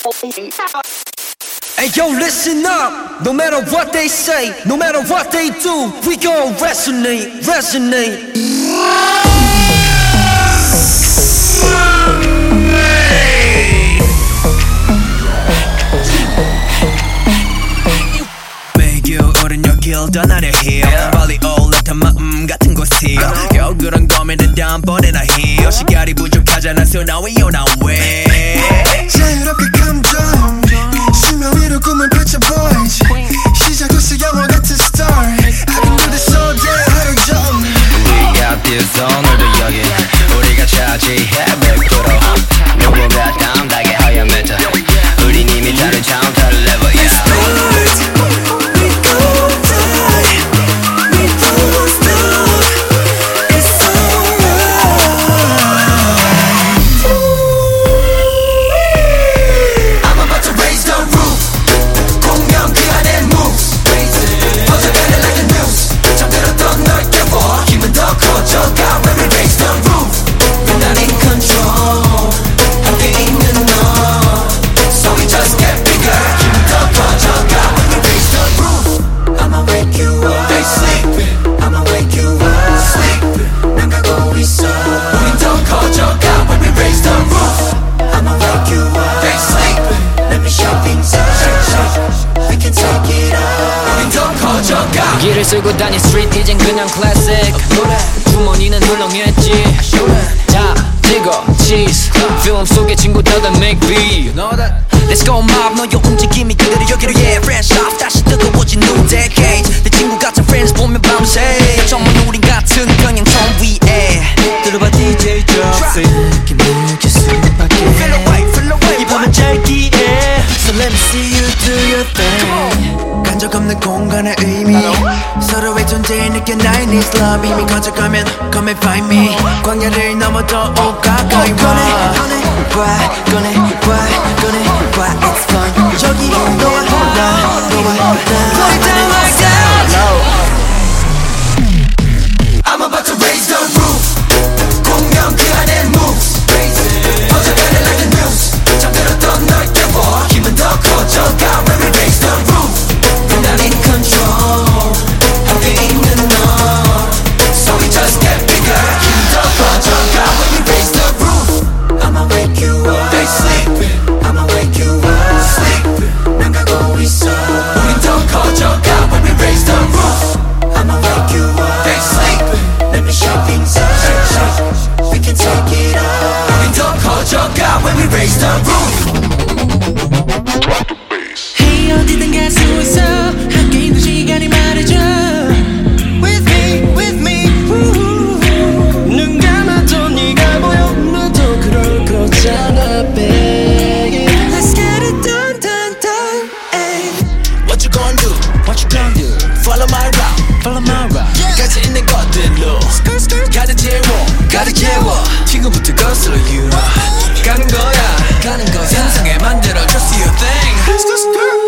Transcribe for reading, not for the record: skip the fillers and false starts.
Hey yo, listen up. No matter what they say, no matter what they do, we gon' resonate, resonate. 매겨 오른 여길 떠나려 해. 빨리 올라탄 마음 같은 곳이 겨우 그런 고민은 다음번에나 해. 시간이 부족하잖아, so now we on our way. 자유롭게 감정 수면 위로 꿈을 펼쳐 보이지. 시작됐어 영화 같은 story. I've been doing this all day 하루 종일. We got this 오늘도 여기 우리가 차지해 100% 누군가 담당해 하얀 메타 우린 이미 다른 차원 다른 레벨 길을 쓰고 다닌 street 이젠 그냥 classic 주머니는 훌렁했지 다 찍어 cheese film 속의 친구들은 make beat Let's go mob 너의 움직임이 그대로 여기로 yeah fresh off 다시 뜨거워진 new decade 내 친구 같은 friends 보면 밤새 정말 우린 같은 평행선 위에 들어봐 DJ drop 느낌 느낄 수밖에 Feel away 이 밤은 짧기에 So let me see you do your thing 간적 없는 공간의 의미 서로의 존재에 느껴 나의 needs love 이미 거쳐가면 come and find me 광야를 넘어 더 가까이 와 꺼내 it's fun 여기 너와 나 Play it down like that I'm about to raise the roof 공명 그 안에 moves 퍼져가네 like the news 잠들었던 널 깨워 힘은 더 커져가 when we raise the roof 난 in control 함께 있는 너 So we just get bigger 힘은 더 커져가 when we raise the roof I'ma wake you up They sleeping I'ma wake you up Sleeping 난 가고 있어 우린 더 커져가 when we raise the roof I'ma wake you up They sleeping Let me show things up We can take it up 우린 더 커져가 when we raise the roof Hey 어디든 갈 수 있어 함께 있는 시간이 말해줘 With me 눈 감아도 네가 보여 너도 그럴 거잖아 baby Let's get it done ay. What you gon' do? What you gon' do? Follow my route 같이 있는 것들로 가득 채워 지금부터 거슬러 you 가는 거야 상상에 만들어줘 see your thing Let's go skirt